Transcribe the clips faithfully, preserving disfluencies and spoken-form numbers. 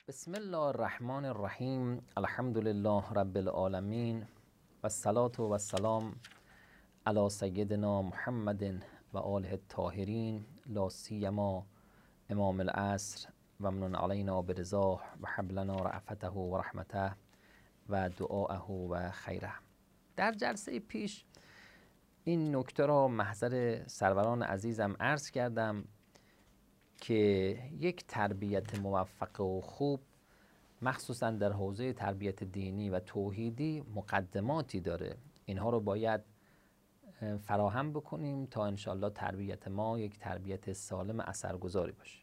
بسم الله الرحمن الرحیم. الحمد لله رب العالمین و الصلاة و السلام علی سیدنا محمد و آله الطاهرین، لا سیما امام العصر و من علینا برضاه و حبلنا رأفته و رحمته و دعاءه و خیره. در جلسه پیش این نکته را محضر سروران عزیزم عرض کردم که یک تربیت موفق و خوب مخصوصا در حوزه تربیت دینی و توحیدی مقدماتی داره. اینها رو باید فراهم بکنیم تا انشاءالله تربیت ما یک تربیت سالم اثرگذاری باشه.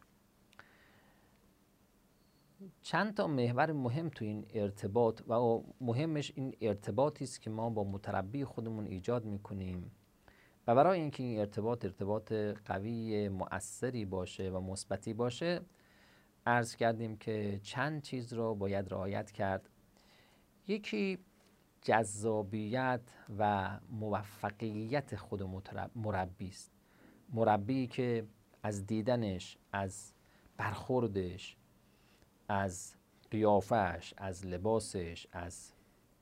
چند تا محور مهم تو این ارتباط و مهمش این ارتباطی است که ما با متربی خودمون ایجاد میکنیم و برای اینکه این ارتباط ارتباط قوی مؤثری باشه و مثبتی باشه عرض کردیم که چند چیز رو باید رعایت کرد. یکی جذابیت و موفقیت خود مربی است. مربی که از دیدنش، از برخوردش، از قیافش، از لباسش، از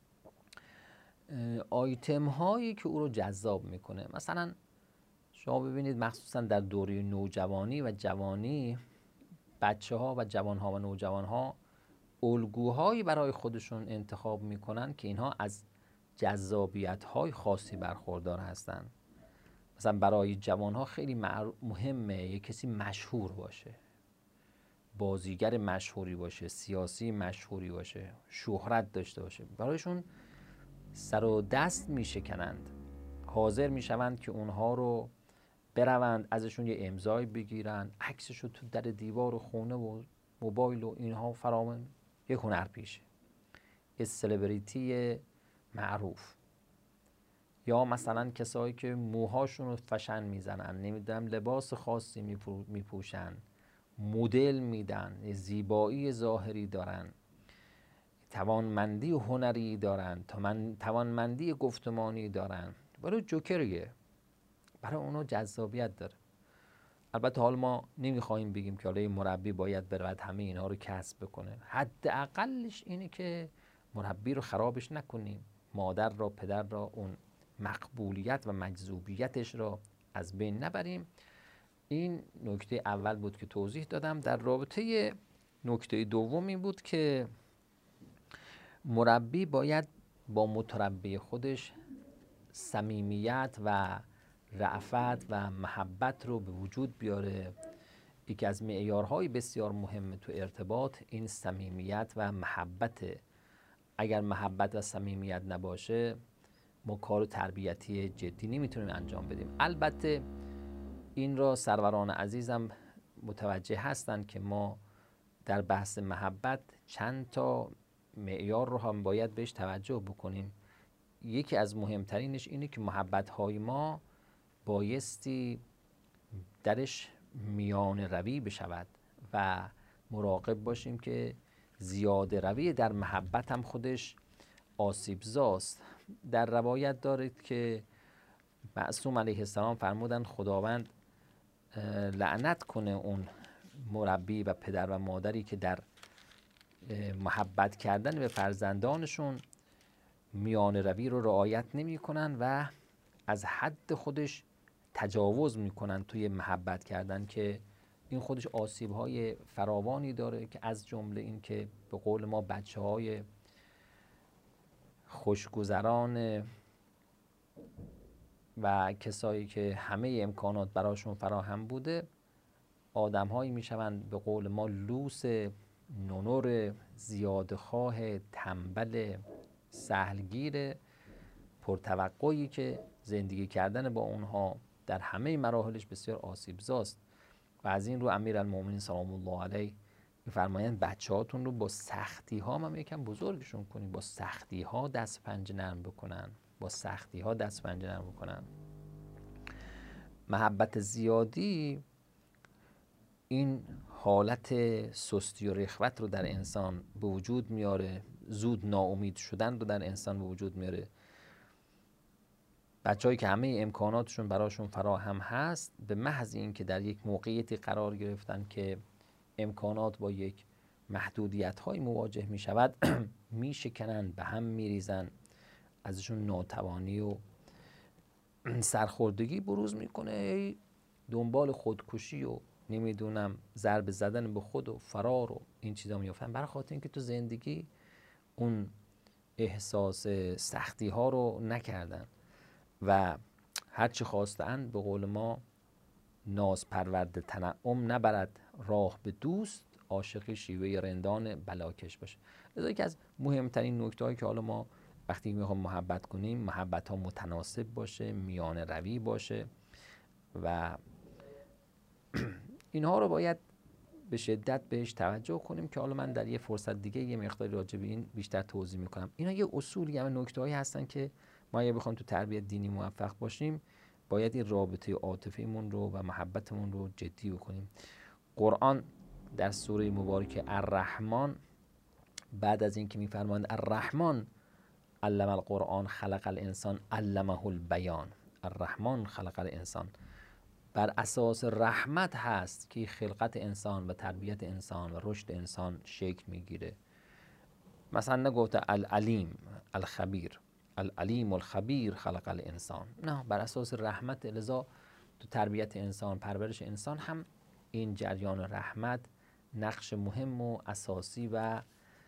آیتم هایی که او رو جذاب میکنه. مثلا شما ببینید مخصوصا در دوره نوجوانی و جوانی بچه ها و جوان ها و نوجوان ها الگوهایی برای خودشون انتخاب میکنن که اینها از جذابیت های خاصی برخوردار هستند. مثلا برای جوان ها خیلی مهمه یک کسی مشهور باشه، بازیگر مشهوری باشه، سیاسی مشهوری باشه، شهرت داشته باشه. برایشون سر و دست میشکنند، حاضر میشوند که اونها رو بروند ازشون یه امضای بگیرن، عکسشو تو در دیوار و خونه و موبایل و اینها فرامن. یه هنرپیشه، یه سلبریتی معروف، یا مثلا کسایی که موهاشون رو فشن میزنن، نمیدونم لباس خاصی میپوشن، مدل میدن، زیبایی ظاهری دارن، توانمندی هنری دارن، توانمندی گفتمانی دارن. برای جوکریه، برای اونو جذابیت داره. البته حال ما نمیخوایم بگیم که حالا مربی باید برود همه اینها رو کسب بکنه. حداقلش اینه که مربی رو خرابش نکنیم، مادر را، پدر را، اون مقبولیت و مجذوبیتش را از بین نبریم. این نکته اول بود که توضیح دادم. در رابطه نکته دوم این بود که مربی باید با متربی خودش صمیمیت و رأفت و محبت رو به وجود بیاره. یکی از معیارهای بسیار مهم تو ارتباط این صمیمیت و محبت. اگر محبت و صمیمیت نباشه ما کار تربیتی جدی نمیتونیم انجام بدیم. البته این را سروران عزیزم متوجه هستند که ما در بحث محبت چند تا معیار رو هم باید بهش توجه بکنیم. یکی از مهمترینش اینه که محبت‌های ما بایستی درش میان روی بشود و مراقب باشیم که زیاده روی در محبت هم خودش آسیبزاست. در روایت دارید که معصوم علیه السلام فرمودن خداوند لعنت کنه اون مربی و پدر و مادری که در محبت کردن به فرزندانشون میان روی رو رعایت نمی کنن و از حد خودش تجاوز میکنن توی محبت کردن، که این خودش آسیب‌های فراوانی داره، که از جمله این که به قول ما بچه‌های خوشگذران و کسایی که همه امکانات براشون فراهم بوده آدم‌هایی میشوند به قول ما لوس، نونور، زیادخواه، تنبل، سهلگیر، پرتوقعی که زندگی کردن با اونها در همه مراحلش بسیار آسیبزاست. و از این رو امیرالمومنین سلام الله علیه میفرمایند بچه‌هاتون رو با سختی ها هم یکم بزرگشون کنید، با سختی ها دست پنجه نرم بکنن، با سختی ها دست پنجه نرم بکنن. محبت زیادی این حالت سستی و رخوت رو در انسان به وجود میاره، زود ناامید شدن رو در انسان به وجود میاره. بچه‌هایی که همه امکاناتشون براشون فراهم هست، به محض این که در یک موقعیتی قرار گرفتن که امکانات با یک محدودیت های مواجه می شود می شکنن، به هم می ریزن، ازشون ناتوانی و سرخوردگی بروز میکنه، دنبال خودکشی و نمیدونم ضربه زدن به خود و فرار و این چیزا میافتن، برای خاطر اینکه تو زندگی اون احساس سختی ها رو نکردن و هرچی خواستن، به قول ما ناز پرورد تنعم نبرد راه به دوست، عاشقی شیوه رندان بلاکش باشه. لذا یکی از مهمترین نکته هایی که حالا ما وقتی میخوام محبت کنیم، محبت ها متناسب باشه، میانه روی باشه و اینها رو باید به شدت بهش توجه کنیم که حالا من در یه فرصت دیگه یه مقداری راجع به این بیشتر توضیح میکنم. اینا یه اصولی و نکته‌هایی هستن که ما اگه بخوایم تو تربیت دینی موفق باشیم باید این رابطه عاطفیمون رو و محبتمون رو جدی بکنیم. قرآن در سوره مبارکه الرحمن بعد از اینکه میفرماند الرحمن علم القرآن خلق الانسان علمه البیان، الرحمن خلق الانسان، بر اساس رحمت هست که خلقت انسان و تربیت انسان و رشد انسان شکل میگیره. مثلا نگفته العلیم الخبیر، العلیم الخبیر خلق الانسان، نه، بر اساس رحمت. لذا تو تربیت انسان، پرورش انسان هم این جریان رحمت نقش مهم و اساسی و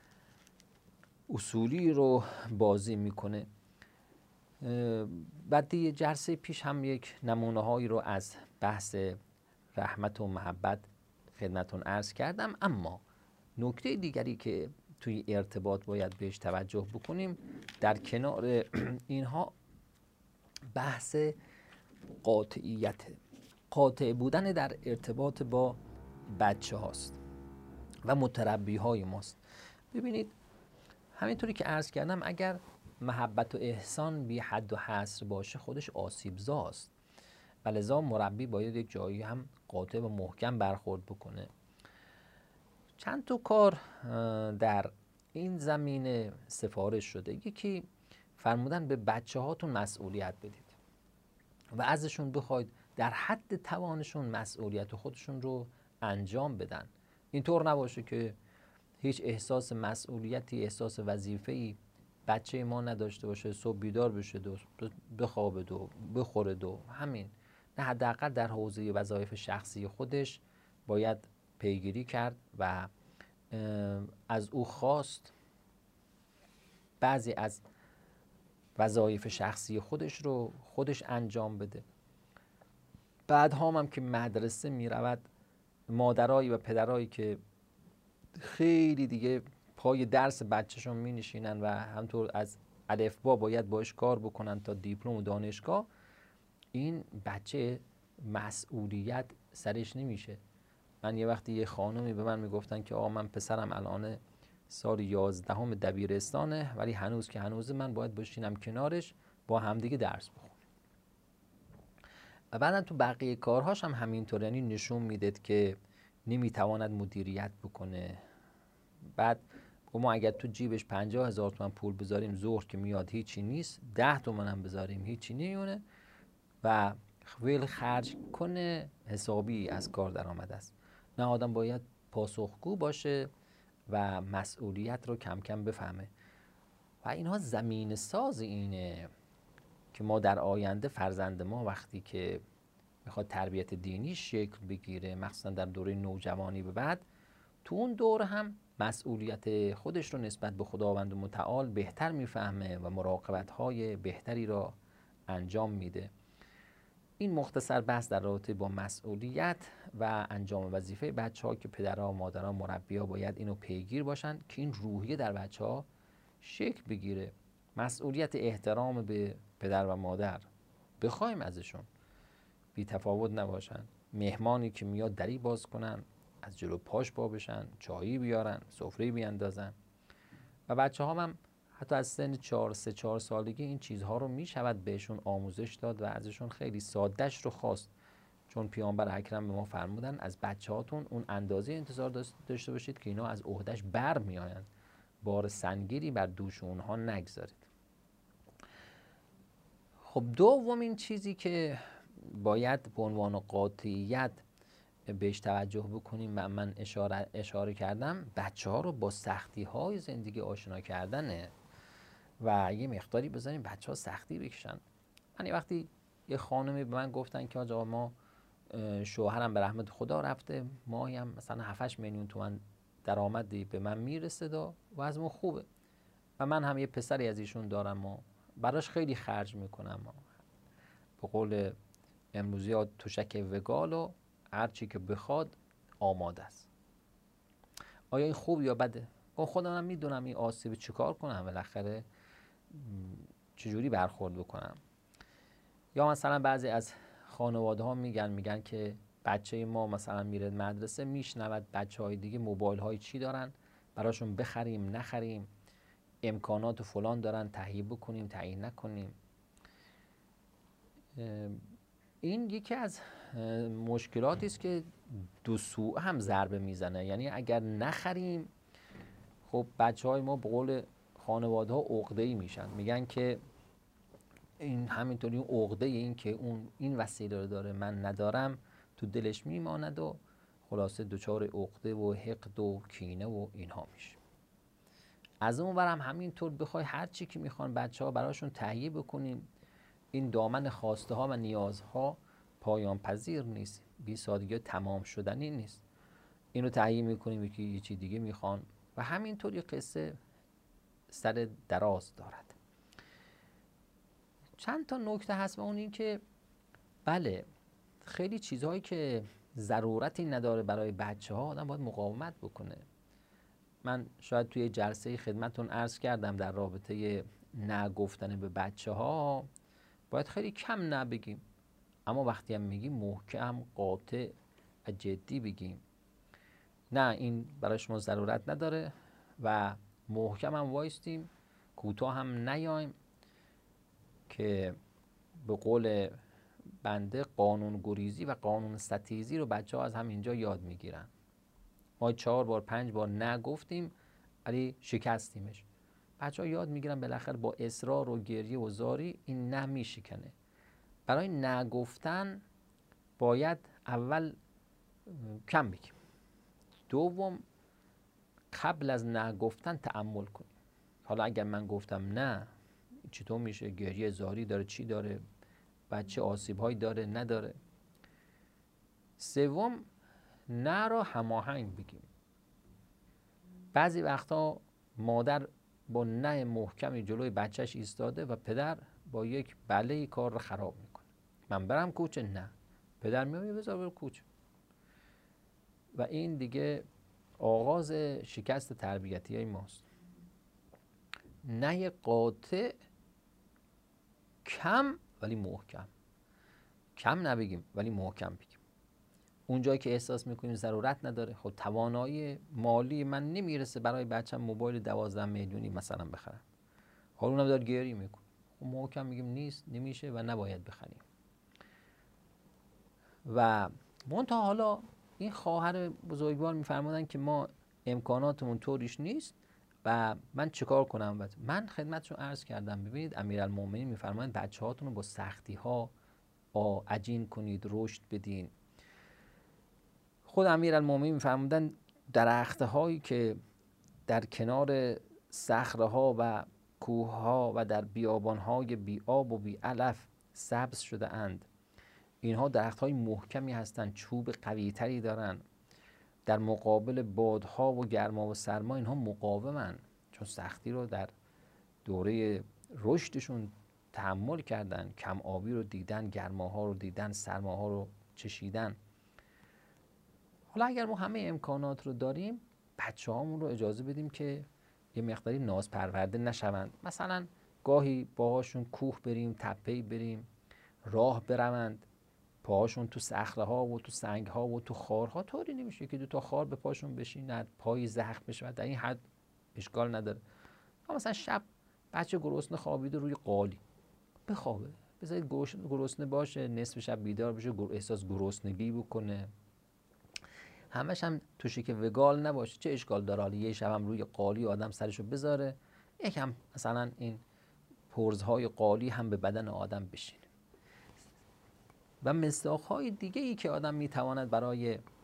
اصولی رو بازی میکنه. بعد یه جلسه پیش هم یک نمونه هایی رو از بحث رحمت و محبت خدمتون عرض کردم، اما نکته دیگری که توی ارتباط باید بهش توجه بکنیم در کنار اینها بحث قاطعیت، قاطع بودن در ارتباط با بچه هاست و متربی های ماست. ببینید همینطوری که عرض کردم اگر محبت و احسان بی حد و حصر باشه خودش آسیبزاست و لذا مربی باید یک جایی هم قاطع و محکم برخورد بکنه. چند تا کار در این زمینه سفارش شده. یکی فرمودن به بچه هاتون مسئولیت بدید و ازشون بخواید در حد توانشون مسئولیت خودشون رو انجام بدن. اینطور نباشه که هیچ احساس مسئولیتی، احساس وظیفه‌ای بچه ما نداشته باشه، صبح بیدار بشه و بخوابه و بخوره و همین. نه، حداقل در حوزه وظایف شخصی خودش باید پیگیری کرد و از او خواست بعضی از وظایف شخصی خودش رو خودش انجام بده. بعد هم, هم که مدرسه می رود، مادرایی و پدرایی که خیلی دیگه پای درس بچهشون می نشینن و همطور از الفبا باید باش کار بکنن تا دیپلم و دانشگاه، این بچه مسئولیت سرش نمیشه. من یه وقتی یه خانومی به من میگفتن که آقا من پسرم الان سال یازدهم دبیرستانه ولی هنوز که هنوز من باید بشینم کنارش با همدیگه درس بخونیم. و بعدم تو بقیه کارهاش هم همینطور، یعنی نشون میداد که نمیتواند مدیریت بکنه. بعد ما اگر تو جیبش پنجاه هزار تومن پول بذاریم ظهر که میاد هیچی نیست، ده تومن هم بذاریم هیچی نمیونه و ویل خرج کنه حسابی از کار در آمده است. نه، آدم باید پاسخگو باشه و مسئولیت رو کم کم بفهمه و اینها زمین ساز اینه که ما در آینده فرزند ما وقتی که میخواد تربیت دینی شکل بگیره، مخصوصا در دوره نوجوانی به بعد، تو اون دور هم مسئولیت خودش رو نسبت به خداوند متعال بهتر میفهمه و مراقبت‌های بهتری را انجام میده. این مختصر بحث در رابطه با مسئولیت و انجام وظیفه بچه‌ها که پدرها، مادرها، مربی‌ها باید اینو پیگیر باشن که این روحیه در بچه‌ها شکل بگیره. مسئولیت احترام به پدر و مادر بخوایم ازشون، بی تفاوت نباشن. مهمانی که میاد دری باز کنن، از جلو پاش پا بشن، چایی بیارن، سفره بیاندازن. و بچه‌ها هم حتی از سن چهار سه چهار سالگی این چیزها رو میشود بهشون آموزش داد و ازشون خیلی سادهش رو خواست، چون پیامبر اکرم به ما فرمودن از بچه‌هاتون اون اندازه انتظار داشته باشید که اینا از عهدهش بر میآیند، بار سنگیری بر دوش اونها نگذارید. خب دومین چیزی که باید به عنوان قاطعیت بهش توجه بکنیم و من اشاره, اشاره کردم، بچه ها رو با سختی های زندگی آشنا کردنه و یه مقداری بذاریم بچه ها سختی بکشن. من یه وقتی یه خانمی به من گفتن که آقا ما شوهرم به رحمت خدا رفته، ماهی هم مثلا هفت میلیون تومن درآمدی به من میرسه و وضعمون خوبه و من هم یه پسری از ایشون دارم و براش خیلی خرج میکنم، به قول امروزی ها تشک وگال و هر چی که بخواد آماده است. آیا این خوب یا بده؟ با خودم هم میدونم این آسیب چیکار کنم، بالاخره چجوری برخورد بکنم. یا مثلا بعضی از خانواده ها میگن میگن که بچه ما مثلا میره مدرسه میشنود بچه های دیگه موبایل های چی دارن، براشون بخریم نخریم، امکانات و فلان دارن، تهیه بکنیم تهیه نکنیم. این یکی از مشکلاتی است که دو سو هم ضربه میزنه. یعنی اگر نخریم، خب بچه های ما به قول خانواده ها عقده‌ای میشن، میگن که این همینطوری عقده این که اون این وسیله رو داره من ندارم تو دلش میماند و خلاصه دچار عقده و حقد و کینه و اینها میشه. از اون برم همینطور بخوای هر چی که میخوان بچه ها براشون تهیه بکنیم، این دامن خواسته ها و نیازها پایان پذیر نیست، بی سادگی تمام شدنی نیست. اینو تهیه میکنیم که یه چی دیگه میخوان و همینطوری قصه سر دراز دارد. چند تا نکته هست و اون این که بله خیلی چیزهایی که ضرورتی نداره برای بچه ها آدم باید مقاومت بکنه. من شاید توی جلسه خدمتون عرض کردم در رابطه نه گفتن به بچه ها باید خیلی کم نه بگیم، اما وقتی هم میگیم محکم قاطع و جدی بگیم. نه این برای شما ضرورت نداره و محکم هم وایستیم، کوتاه هم نیایم که به قول بنده قانون گریزی و قانون ستیزی رو بچه ها از همینجا یاد میگیرن. ما چهار بار پنج بار نه گفتیم ولی شکستیمش، بچه ها یاد میگیرن بالاخره با اصرار و گریه و زاری این نه میشکنه. برای نه گفتن باید اول کم بگیم، دوم قبل از نه گفتن تأمل کنیم. حالا اگر من گفتم نه چطور میشه، گریه زاری داره چی داره، بچه آسیب هایی داره نداره. سوم نه را هماهنگ بگیم. بعضی وقتا مادر با نه محکمی جلوی بچهش ایستاده و پدر با یک بله کار رو خراب میکنه. من برم کوچه، نه پدر میگه بذار برو کوچه و این دیگه آغاز شکست تربیتی های ماست. نه قاطع کم ولی محکم، کم نبگیم ولی محکم بگیم. اونجایی که احساس میکنیم ضرورت نداره، خب توانایی مالی من نمیرسه برای بچم موبایل دوازده میلیونی مثلا بخرم، حالا اونم داره گریه میکنه، خب محکم میگیم نیست نمیشه و نباید بخریم. و منتها حالا این خواهر بزرگوار میفرمودن که ما امکاناتمون طوریش نیست و من چیکار کنم؟ من خدمتشون عرض کردم ببینید امیرالمومنین میفرمایند بچه هاتون رو با سختی ها عجین کنید، رشد بدین. خود امیرالمومنین میفرمودن درخت هایی که در کنار صخره ها و کوه ها و در بیابان های بی آب و بی علف سبز شده اند، اینها درخت های محکمی هستند، چوب قوی تری دارن، در مقابل بادها و گرما و سرما اینها مقاومن، چون سختی رو در دوره رشدشون تحمل کردن، کم آبی رو دیدن، گرماها رو دیدن، سرماها رو چشیدن. حالا اگر ما همه امکانات رو داریم، بچه هامون رو اجازه بدیم که یه مقداری ناز پرورده نشوند. مثلا گاهی باهاشون کوه بریم، تپه‌ای بریم، راه بروند، پاهاشون تو صخره ها و تو سنگ ها و تو خارها طوری نمیشه که دو تا خار به پاشون بشیند، پای زخم بشه، در این حد اشکال نداره. مثلا شب بچه گرسنه خوابیده روی قالی، بخوابه، بذارید گرسنه باشه، نصف شب بیدار بشه، احساس گرسنگی بکنه، همش هم تو شکل وگال نباشه، چه اشکال داره حالا یه شب هم روی قالی آدم سرشو بذاره، یکم مثلا این پرزهای قالی هم به بدن آدم بشینه. و مصداق‌های دیگه ای که آدم میتواند برای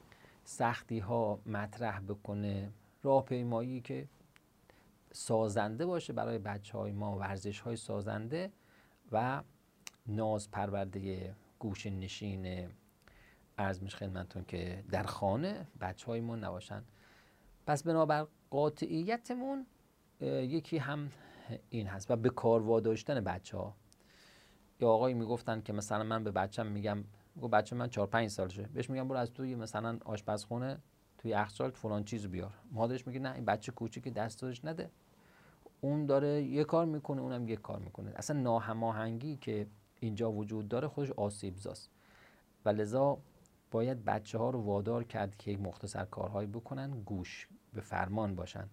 سختی ها مطرح بکنه، راهپیمایی که سازنده باشه برای بچه های ما، ورزش های سازنده و ناز پرورده گوشه نشین عرض میشه خدمتتون که در خانه بچه های ما نباشن. پس بنابر قاطعیتمون یکی هم این هست و به کار واداشتن بچه ها. یا آقایی میگفتن که مثلا من به بچم میگم، گفت بچه من چهار پنج سالشه، بهش میگم برو از توی مثلا آشپزخونه توی یخچال فلان چیز بیار، مادرش میگه نه این بچه کوچیک دستش نده، اون داره یه کار میکنه اونم یه کار میکنه. اصلا ناهماهنگی که اینجا وجود داره خودش آسیبزاست و لذا باید بچه ها رو وادار کرد که یک مختصر کارهایی بکنن، گوش به فرمان باشن.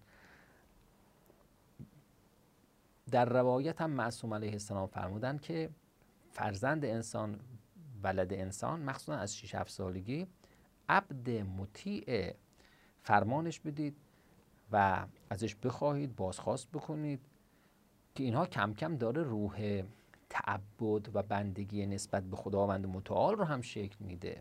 در روایت هم معصوم علیه السلام فرمودن که فرزند انسان، ولد انسان، مخصوصا از شش هفت سالگی عبد مطیع فرمانش بدید و ازش بخواهید، بازخواست بکنید که اینها کم کم داره روح تعبد و بندگی نسبت به خداوند متعال رو هم شکل میده.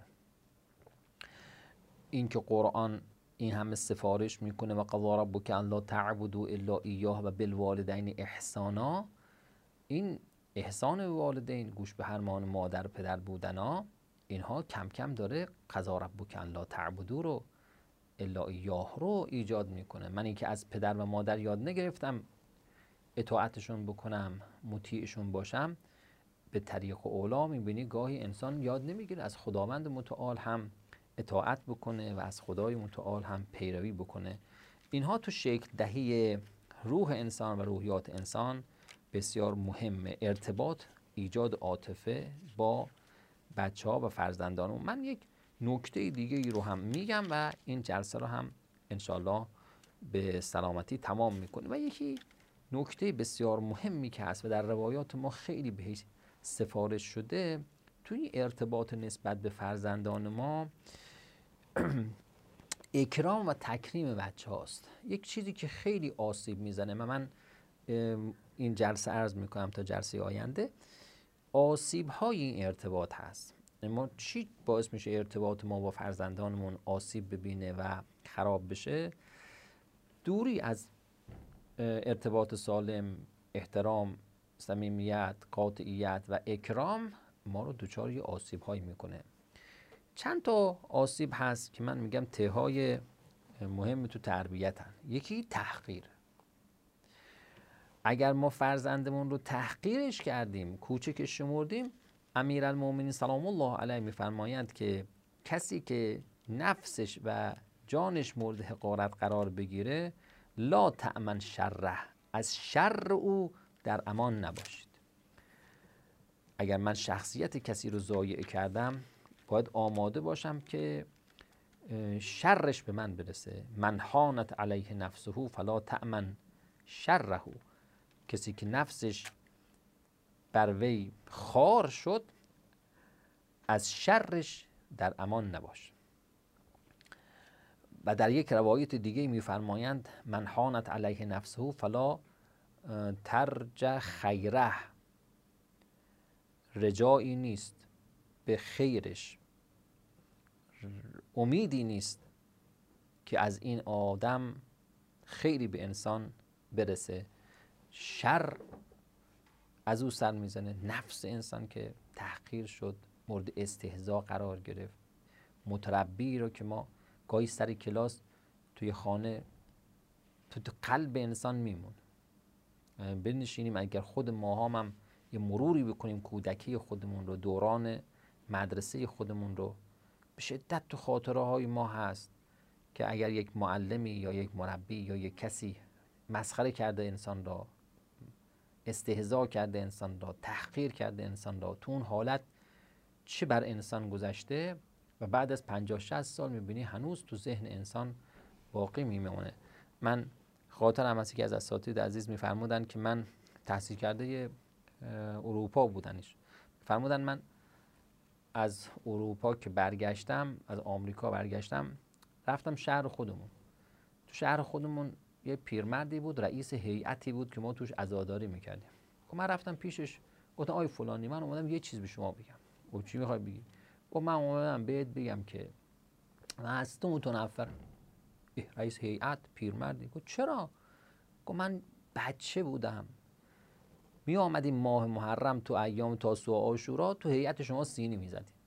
این که قرآن این همه سفارش میکنه و قضا ربک الا تعبدوا الا ایاه و بالوالدین احسانا، این احسان به والدین، گوش به فرمان مادر و پدر بودنا، اینها کم کم داره قضا ربک الا تعبدوا رو الا ایاه رو ایجاد میکنه. من این که از پدر و مادر یاد نگرفتم اطاعتشون بکنم، مطیعشون باشم، به طریق اولا میبینی گاهی انسان یاد نمیگیره از خداوند متعال هم اطاعت بکنه و از خدای متعال هم پیروی بکنه. اینها تو شکل دهی روح انسان و روحیات انسان بسیار مهمه. ارتباط، ایجاد عاطفه با بچه ها و فرزندانمون. من یک نکته دیگه ای رو هم میگم و این جلسه رو هم انشالله به سلامتی تمام میکنه. و یکی نکته بسیار مهمی که هست و در روایات ما خیلی بهش سفارش شده توی ارتباط نسبت به فرزندان ما، اکرام و تکریم بچه هاست. یک چیزی که خیلی آسیب میزنه و من این جلسه عرض میکنم تا جلسه آینده، آسیب های این ارتباط هست. ما چی باعث میشه ارتباط ما با فرزندانمون آسیب ببینه و خراب بشه؟ دوری از ارتباط سالم، احترام، صمیمیت، قاطعیت و اکرام ما رو دوچار یه آسیب هایی میکنه. چند تا آسیب هست که من میگم ته‌های مهم تو تربیتن. یکی تحقیر. اگر ما فرزندمون رو تحقیرش کردیم، کوچکش شمردیم، امیرالمومنین سلام الله علیه میفرمایند که کسی که نفسش و جانش مورد حقارت قرار بگیره، لا تأمن شره، از شر او در امان نباشید. اگر من شخصیت کسی رو ضایع کردم، باید آماده باشم که شرش به من برسه. من حانت علیه نفسه فلا تأمن شره، کسی که نفسش بر وی خار شد از شرش در امان نباش. و در یک روایت دیگه میفرمایند من حانت علیه نفسه فلا ترج خیره، رجایی نیست به خیرش، امیدی نیست که از این آدم خیری به انسان برسه. شر از او سر میزنه. نفس انسان که تحقیر شد، مورد استهزا قرار گرفت. متربی رو که ما گاهی سر کلاس توی خانه تو, تو قلب انسان میمون. بنشینیم اگر خود ما هم یه مروری بکنیم کودکی خودمون رو، دوران مدرسه خودمون رو، به شدت تو خاطره های ما هست که اگر یک معلمی یا یک مربی یا یک کسی مسخره کرده انسان را، استهزا کرده انسان را، تحقیر کرده انسان را، تو اون حالت چه بر انسان گذشته و بعد از پنجاه شصت سال میبینی هنوز تو ذهن انسان باقی میمونه. من خاطرم هست که از اساتید عزیز میفرمودن که من تحصیل کرده اروپا بودنش، فرمودن من از اروپا که برگشتم، از آمریکا برگشتم، رفتم شهر خودمون. تو شهر خودمون یه پیرمردی بود، رئیس هیئتی بود که ما توش عزاداری میکردیم. خب من رفتم پیشش، گفتم آی فلانی، من اومدم یه چیز به شما بگم. گفت چی میخوای بگی؟ گفت من اومدم بهت بگم که من از تو متنفرم. رئیس هیئت پیرمردی گفت چرا؟ گفت من بچه بودم می آمدیم ماه محرم تو ایام تاسوعا و عاشورا تو هیئت شما سینی می زدیم.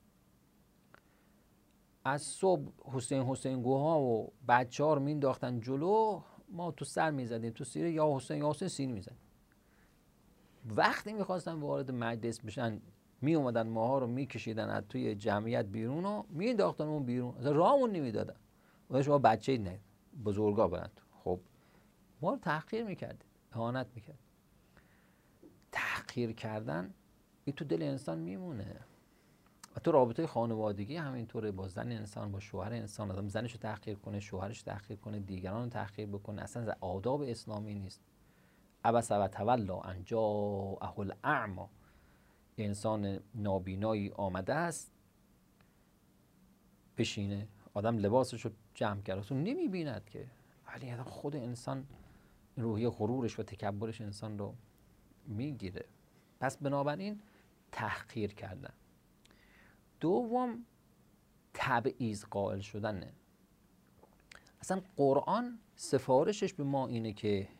از صبح حسین حسین گوها و بچه ها رو می انداختن جلو، ما تو سر می زدیم تو سیره یا حسین یا حسین سینی می زدیم. وقتی می خواستن وارد مجلس بشن می اومدن ماها رو می کشیدن از توی جمعیت بیرون و می انداختن اون بیرون، اصلا راهمون نمی دادن. و شما بچه اید، نه بزرگا برند. خب ما رو تحقیر میکرد، اهانت میکرد. تحقیر کردن این تو دل انسان میمونه. و تو رابطه خانوادگی همینطوره، با زن انسان، با شوهر انسان. آدم زنش رو تحقیر کنه، شوهرش تحقیر کنه، دیگران رو تحقیر بکنه، اصلا آداب اسلامی نیست. عبس و تولا ان جاءه الاعمی، انسان نابینایی آمده است بشینه. آدم لباسش رو جمع کرده تو نمیبیند که، ولی خود انسان روحیه غرورش و تکبرش انسان رو میگیره. پس بنابراین تحقیر کردن. دوم تبعیض قائل شدنه. اصلا قرآن سفارشش به ما اینه که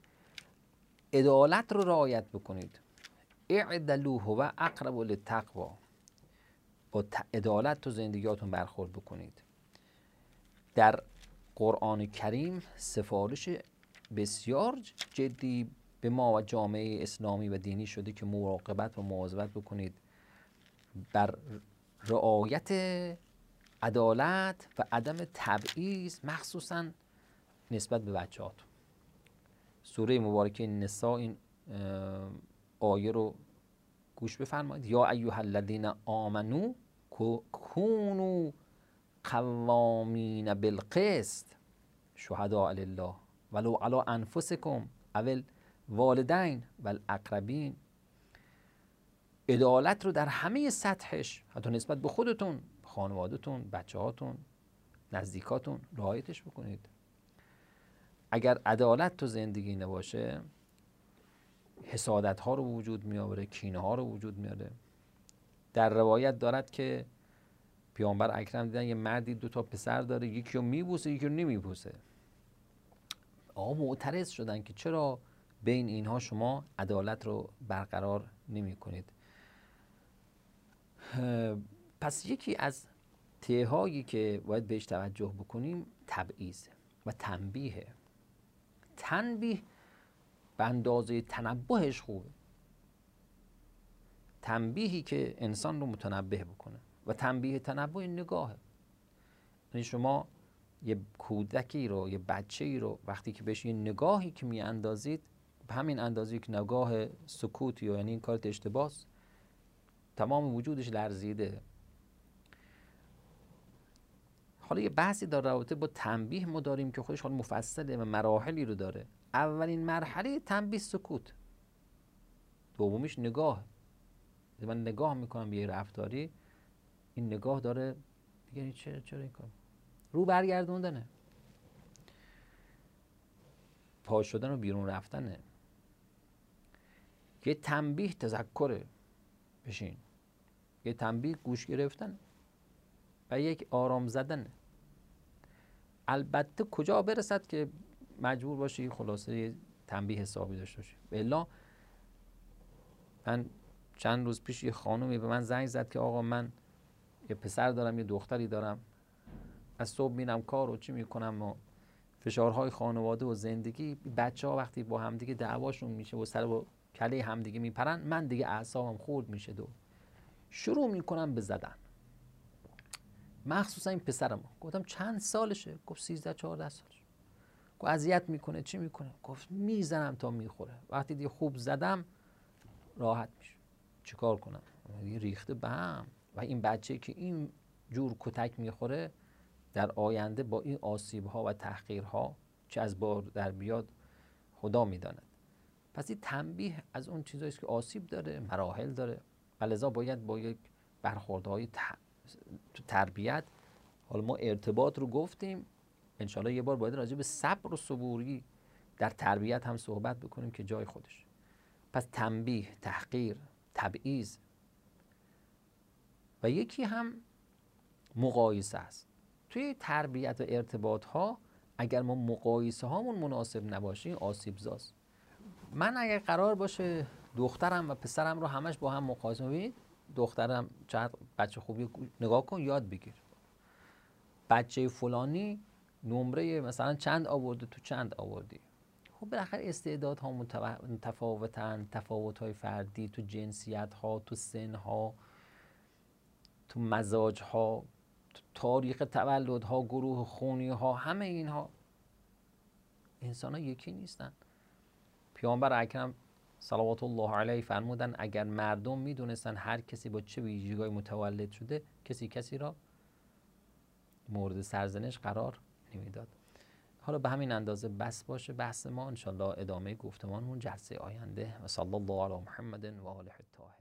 عدالت رو رعایت بکنید. اعدلوا هو اقرب للتقوی، با عدالت تو زندگیاتون برخورد بکنید. در قرآن کریم سفارش بسیار جدی به ما و جامعه اسلامی و دینی شده که مراقبت و مواظبت بکنید بر رعایت عدالت و عدم تبعیض، مخصوصا نسبت به بچه‌هاتون. سوره مبارکه نساء این آیه رو گوش بفرمایید. یا ایها الذین آمنو کونوا قوامین بالقسط شهداء لله ولو علی انفسکم او الوالدین و الاقربین. عدالت رو در همه سطحش، حتی نسبت به خودتون، خانوادتون، بچه هاتون، نزدیکاتون رعایتش بکنید. اگر عدالت تو زندگی نباشه، حسادت ها رو وجود میاره، کینه ها رو وجود میاره. در روایت دارد که پیامبر اکرم دیدن یه مردی دو تا پسر داره، یکی رو میبوسه یکی رو نمیبوسه. آقا معترض شدن که چرا بین اینها شما عدالت رو برقرار نمی کنید. پس یکی از تهایی که باید بهش توجه بکنیم تبعیض و تنبیه. تنبیه به اندازه تنبهش خوبه. تنبیهی که انسان رو متنبه بکنه و تنبیه تنبه نگاهه. یعنی شما یه کودکی رو، یه بچه‌ای رو وقتی که بهش یه نگاهی که میاندازید، به همین اندازه که نگاه سکوتی، یعنی این کارت اشتباهه، تمام وجودش لرزیده. حالا یه بحثی در رابطه با تنبیه ما داریم که خودش حال مفصله و مراحلی رو داره. اولین مرحله تنبیه سکوت، دومیش نگاه. من نگاه میکنم به یه رفتاری، این نگاه داره دیگه چرا چرا این کار، رو برگردوندنه، پا شدن و بیرون رفتنه. یه تنبیه تذکره، بشین. یه تنبیه گوش گرفتن و یک آرام زدن. البته کجا برسد که مجبور باشی خلاصه تنبیه حسابی داشته باشی. الا من چند روز پیش یه خانومی به من زنگ زد که آقا من یه پسر دارم یه دختری دارم، از صبح میرم کار و چی میکنم و فشارهای خانواده و زندگی، بچه ها وقتی با همدیگه دعواشون میشه و سر با کله همدیگه میپرن، من دیگه اعصابم خورد میشه و شروع میکنم به زدن، مخصوصا این پسرم. گفتم چند سالشه؟ گفت سیزده چهارده سالشه. گفت اذیت میکنه چی میکنه؟ گفت میزنم تا میخوره. وقتی دیگه خوب زدم راحت میشه. چیکار کنم؟ دیگه ریخته به هم. و این بچه که این جور کتک میخوره در آینده با این آسیب‌ها و تحقیرها چه از بار در بیاد خدا میداند. پس این تنبیه از اون چیزاییست که آسیب داره، مراحل داره و لذا باید با یک برخوردهای تو تربیت. حالا ما ارتباط رو گفتیم، انشالله یه بار باید راجع به صبر و صبوری در تربیت هم صحبت بکنیم که جای خودش. پس تنبیه، تحقیر، تبعیض. و یکی هم مقایسه است. توی تربیت و ارتباط ها اگر ما مقایسه هامون مناسب نباشه آسیب زاست. من اگر قرار باشه دخترم و پسرم رو همش با هم مقایسه ببینید، دخترم چقدر بچه خوبی، نگاه کن یاد بگیر، بچه فلانی نمره مثلا چند آورده تو چند آوردی. خب بالاخره استعدادها متفاوتن، تفاوت‌های فردی تو جنسیت‌ها، تو سن‌ها، تو مزاج‌ها، تو تاریخ تولدها، گروه خونی‌ها، همه اینها انسان‌ها یکی نیستن. پیامبر اکرم صلوات الله علیه فرمودن اگر مردم میدونستن هر کسی با چه ویژگی‌هایی متولد شده، کسی کسی را مورد سرزنش قرار نمیداد. حالا به همین اندازه بس باشه بحث ما، انشالله ادامه گفتمانمون جلسه آینده. و صلی الله علی محمد و آله الطاهرین.